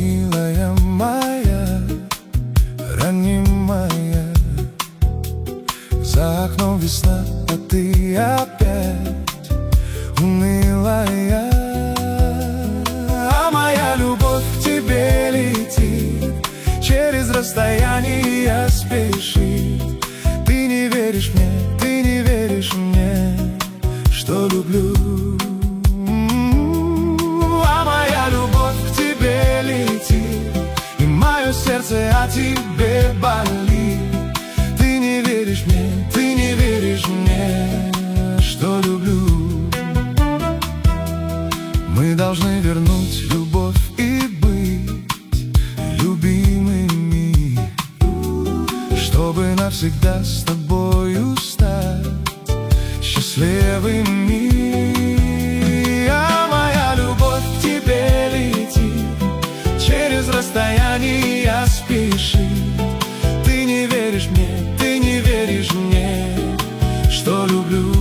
Милая моя, ранимая, за окном весна, а ты опять унылая. А моя любовь к тебе летит, через расстояние спешит. Ты не веришь мне, ты не веришь мне, что люблю. А моя любовь к тебе летит, и мое сердце о тебе болит. Ты не веришь мне, ты не веришь мне, что люблю. Мы должны вернуть любовь и быть любимыми, чтобы навсегда с тобою стать счастливыми. А моя любовь к тебе летит, через расстояние спешит. Ты не веришь мне, ты не веришь мне, что люблю.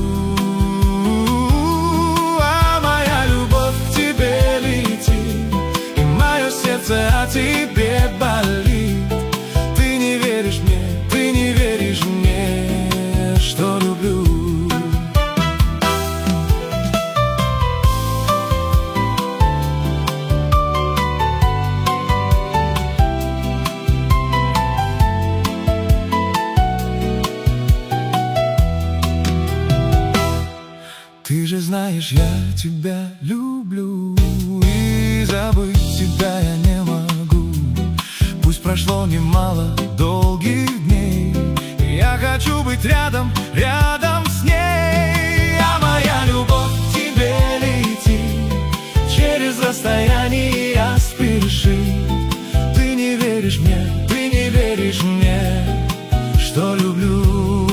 А моя любовь к тебе летит, и мое сердце о тебе болит. Ты не веришь мне, ты не веришь мне, что люблю. Ты же знаешь, я тебя люблю, и забыть тебя я не могу. Пусть прошло немало долгих дней, я хочу быть рядом, рядом с ней. А моя любовь к тебе летит, через расстояние спешит. Ты не веришь мне, ты не веришь мне, что люблю.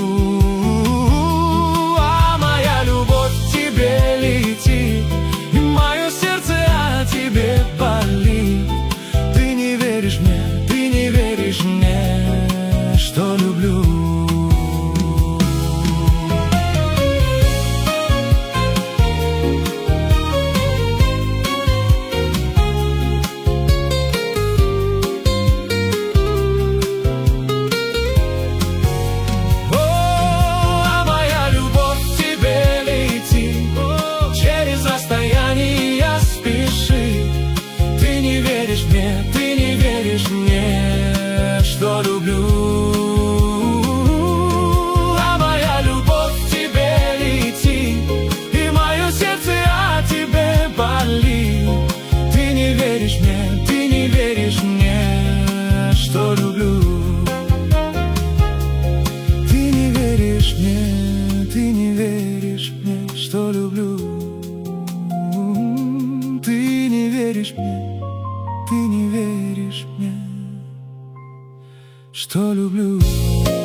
И мое сердце о тебе болит. Ты не веришь мне, ты не веришь мне, что люблю. Ты не веришь мне, что люблю. А моя любовь к тебе летит, и мое сердце о тебе болит. Ты не веришь мне, ты не веришь мне, что люблю. Ты не веришь мне, ты не веришь мне, что люблю. Ты не веришь мне, ты не веришь мне, что люблю.